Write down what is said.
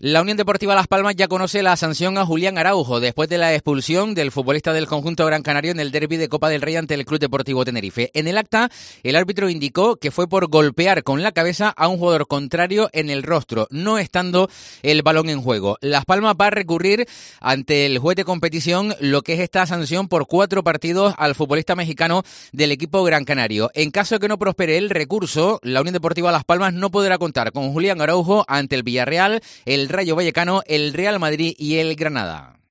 La Unión Deportiva Las Palmas ya conoce la sanción a Julián Araujo después de la expulsión del futbolista del conjunto gran canario en el derbi de Copa del Rey ante el Club Deportivo Tenerife. En el acta, el árbitro indicó que fue por golpear con la cabeza a un jugador contrario en el rostro, no estando el balón en juego. Las Palmas va a recurrir ante el juez de competición lo que es esta sanción por 4 partidos al futbolista mexicano del equipo gran canario. En caso de que no prospere el recurso, la Unión Deportiva Las Palmas no podrá contar con Julián Araujo ante el Villarreal, el Rayo Vallecano, el Real Madrid y el Granada.